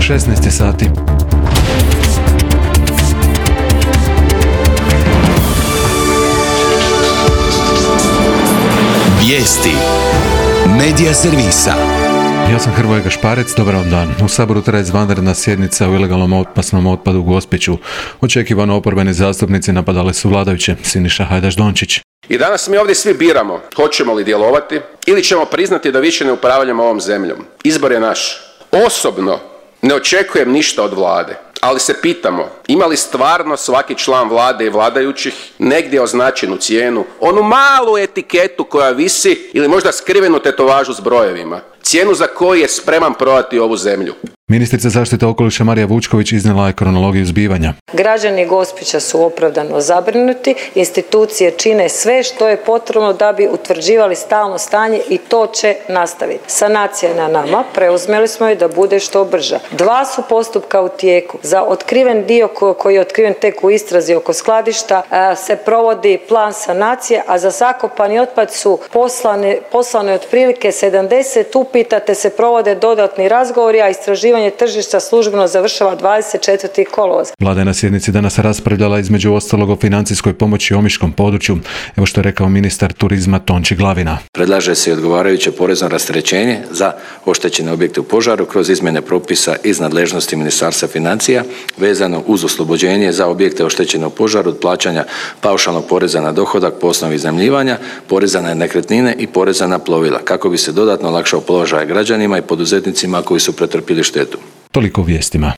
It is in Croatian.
16 sati. Vijesti Medija servisa. Ja sam Hrvoje Gašparec, dobar vam dan. U Saboru traje izvanredna sjednica o ilegalnom opasnom otpadu u Gospiću. Očekivano oporbeni zastupnici napadali su vladajuće. Siniša Hajdaš Dončić. I danas mi ovdje svi biramo hoćemo li djelovati ili ćemo priznati da više ne upravljamo ovom zemljom. Izbor je naš. Osobno ne očekujem ništa od vlade, ali se pitamo ima li stvarno svaki član vlade i vladajućih negdje označenu cijenu, onu malu etiketu koja visi ili možda skrivenu tetovažu s brojevima, cijenu za koju je spreman prodati ovu zemlju. Ministrica zaštite okoliša Marija Vučković iznijela je kronologiju zbivanja. Građani Gospića su opravdano zabrinuti, institucije čine sve što je potrebno da bi utvrđivali stalno stanje i to će nastaviti. Sanacija je na nama, preuzeli smo je da bude što brža. 2 su postupka u tijeku. Za otkriven dio koji je otkriven tek u istrazi oko skladišta se provodi plan sanacije, a za zakopani otpad su poslane otprilike 70 upita te se provode dodatni razgovori, a istraživanje tržišta službeno završava 24. kolovoza. Vlada je na sjednici danas raspravljala između ostalog o financijskoj pomoći omiškom području. Evo što je rekao ministar turizma Tonči Glavina. Predlaže se i odgovarajuće porezno rasterećenje za oštećene objekte u požaru kroz izmjene propisa iz nadležnosti Ministarstva financija vezano uz oslobođenje za objekte oštećene u požaru od plaćanja paušalnog poreza na dohodak po osnovi iznajmljivanja, poreza na nekretnine i poreza na plovila kako bi se dodatno olakšao položaj građanima i poduzetnicima koji su pretrpjeli štetu. Toliko u vijestima.